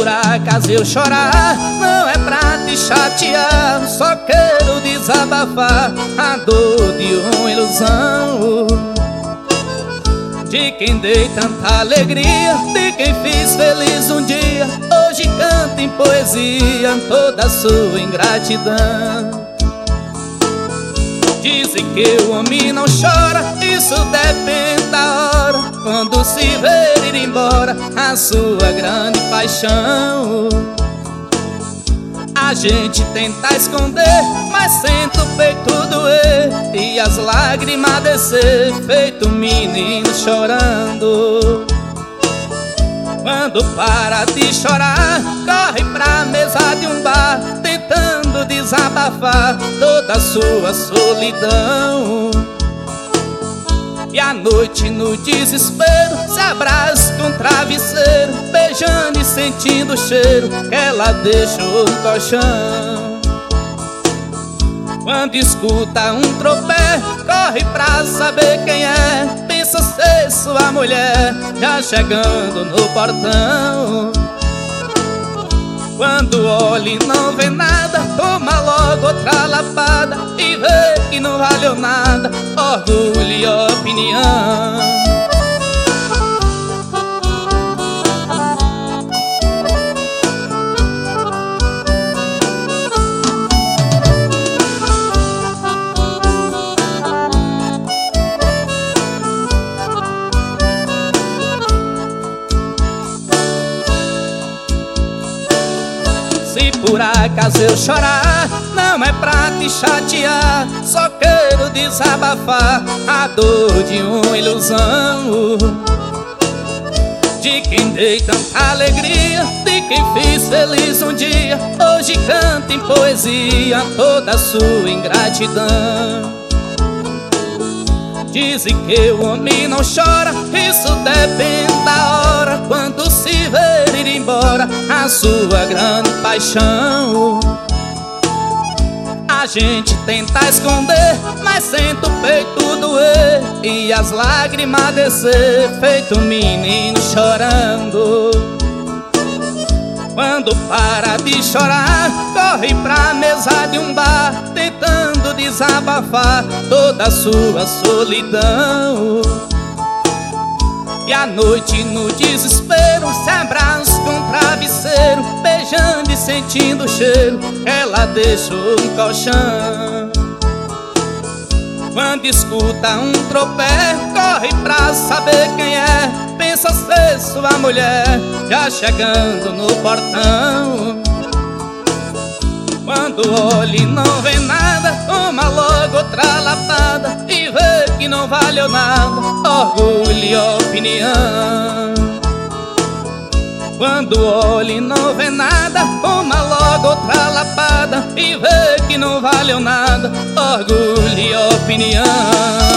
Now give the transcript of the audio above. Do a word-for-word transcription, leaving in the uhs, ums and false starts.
por acaso eu chorar, não é pra te chatear, só quero desabafar a dor de uma ilusão, de quem dei tanta alegria, de quem fiz feliz um dia. Hoje canta em poesia toda a sua ingratidão. Dizem que o homem não chora, isso depende da hora, quando se vê ir embora a sua grande paixão. A gente tenta esconder, mas sente o peito doer e as lágrimas descer, feito um menino chorando. Quando para de chorar, corre pra mesa de um bar, tentando desabafar toda a sua solidão. E à noite no desespero se abraça com o travesseiro, beijando e sentindo o cheiro que ela deixou no colchão. Quando escuta um tropé, corre pra saber quem é, pensa ser sua mulher, já chegando no portão. Quando olha e não vê nada, toma logo outra lapada e vê que não valeu nada, orgulho e opinião. Se por acaso eu chorar, não é pra te chatear, só quero desabafar a dor de uma ilusão, de quem dei tanta alegria, de quem fiz feliz um dia. Hoje canta em poesia toda a sua ingratidão. Dizem que o homem não chora, isso depende da hora, quando se vê ir embora a sua grande paixão. A gente tenta esconder, mas sente o peito doer e as lágrimas descer, feito um menino chorando. Quando para de chorar, corre pra mesa de um bar, tentando desabafar toda a sua solidão. E à noite no desespero se abraça com o travesseiro, beijando e sentindo o cheiro que ela deixou no colchão. Quando escuta um tropé, corre pra saber quem é, pensa ser sua mulher, já chegando no portão. Quando olha e não vê nada, toma logo outra lapada e vê que não valeu nada, orgulho e opinião. Quando olha e não vê nada, toma logo outra lapada e vê que não valeu nada, orgulho e opinião.